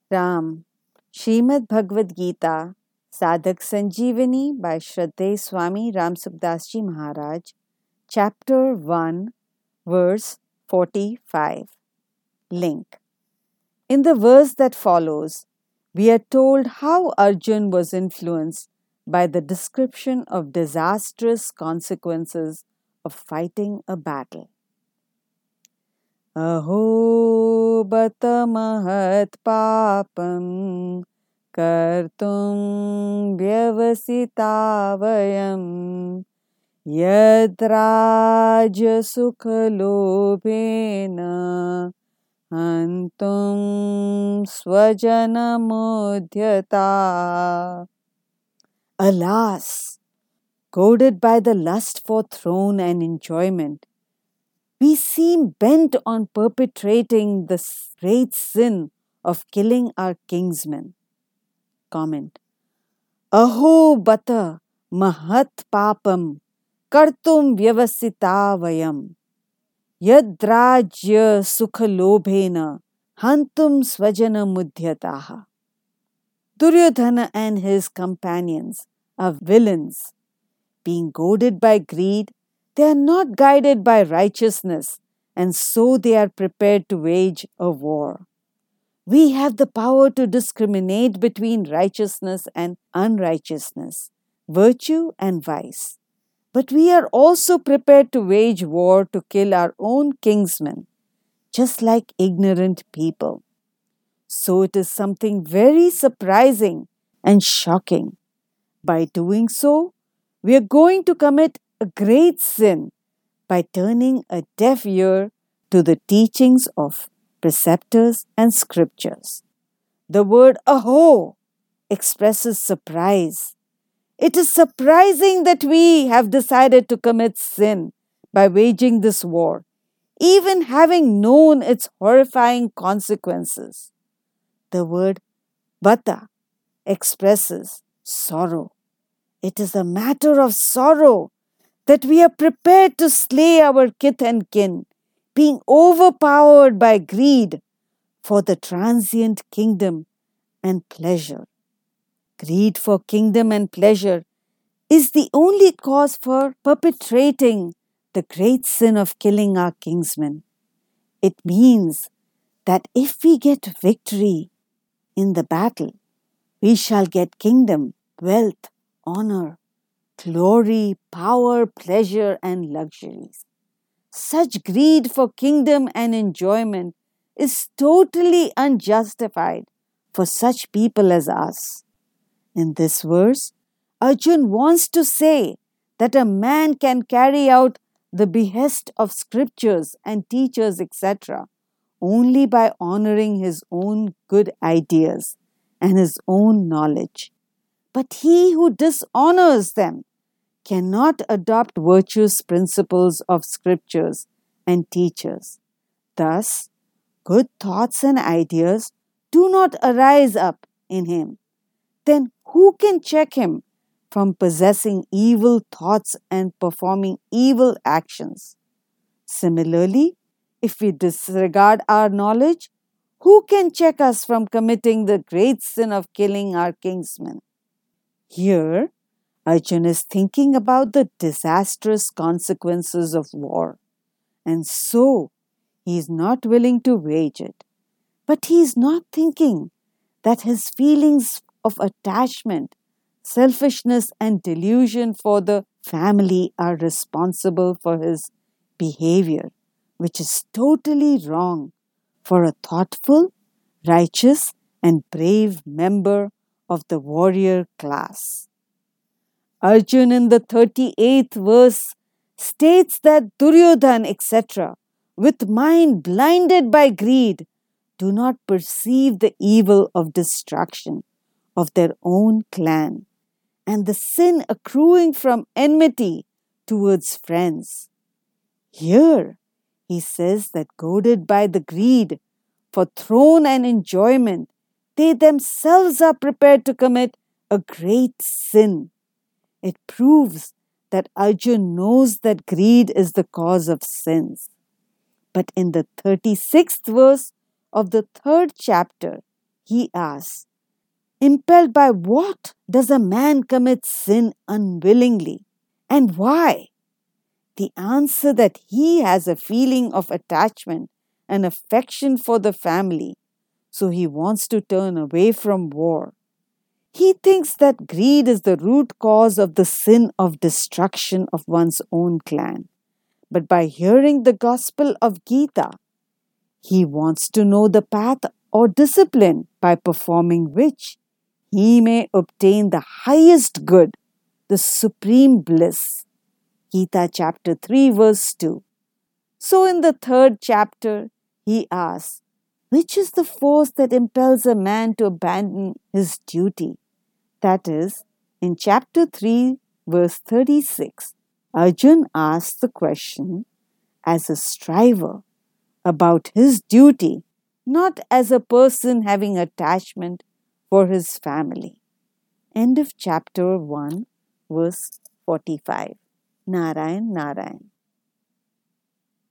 Ram, Srimad Bhagavad Gita, Sadhak Sanjeevani by Shraddhe Swami Ramsukdas Ji Maharaj, Chapter 1, Verse 45. Link. In the verse that follows, we are told how Arjun was influenced by the description of disastrous consequences of fighting a battle. Aho bata mahat papam kartum vyavasita vayam yadraja sukhalobhena antum swajanamudhyata. Alas, goaded by the lust for throne and enjoyment, we seem bent on perpetrating the great sin of killing our kinsmen. Comment. Aho bata mahat papam kartum vyavasita vayam yadrajya sukhalobhena hantum swajana mudhyataha. Duryodhana and his companions are villains. Being goaded by greed, they are not guided by righteousness, and so they are prepared to wage a war. We have the power to discriminate between righteousness and unrighteousness, virtue and vice. But we are also prepared to wage war to kill our own kinsmen, just like ignorant people. So it is something very surprising and shocking. By doing so, we are going to commit a great sin by turning a deaf ear to the teachings of preceptors and scriptures. The word aho expresses surprise. It is surprising that we have decided to commit sin by waging this war, even having known its horrifying consequences. The word bata expresses sorrow. It is a matter of sorrow that we are prepared to slay our kith and kin, being overpowered by greed for the transient kingdom and pleasure. Greed for kingdom and pleasure is the only cause for perpetrating the great sin of killing our kinsmen. It means that if we get victory in the battle, we shall get kingdom, wealth, honor, glory, power, pleasure, and luxuries. Such greed for kingdom and enjoyment is totally unjustified for such people as us. In this verse, Arjun wants to say that a man can carry out the behest of scriptures and teachers, etc., only by honoring his own good ideas and his own knowledge. But he who dishonors them cannot adopt virtuous principles of scriptures and teachers. Thus, good thoughts and ideas do not arise up in him. Then who can check him from possessing evil thoughts and performing evil actions? Similarly, if we disregard our knowledge, who can check us from committing the great sin of killing our kinsmen? Here, Arjun is thinking about the disastrous consequences of war, and so he is not willing to wage it. But he is not thinking that his feelings of attachment, selfishness, and delusion for the family are responsible for his behavior, which is totally wrong for a thoughtful, righteous, and brave member of the warrior class. Arjun in the 38th verse states that Duryodhan, etc., with mind blinded by greed, do not perceive the evil of destruction of their own clan and the sin accruing from enmity towards friends. Here, he says that goaded by the greed for throne and enjoyment, they themselves are prepared to commit a great sin. It proves that Arjun knows that greed is the cause of sins. But in the 36th verse of the 3rd chapter, he asks, impelled by what does a man commit sin unwillingly? And why? The answer that he has a feeling of attachment and affection for the family, so he wants to turn away from war. He thinks that greed is the root cause of the sin of destruction of one's own clan. But by hearing the gospel of Gita, he wants to know the path or discipline by performing which he may obtain the highest good, the supreme bliss. Gita chapter 3 verse 2. So in the third chapter, he asks, which is the force that impels a man to abandon his duty? That is, in chapter 3 verse 36, Arjun asks the question as a striver about his duty, not as a person having attachment for his family. End of chapter 1, verse 45. Narayan Narayan.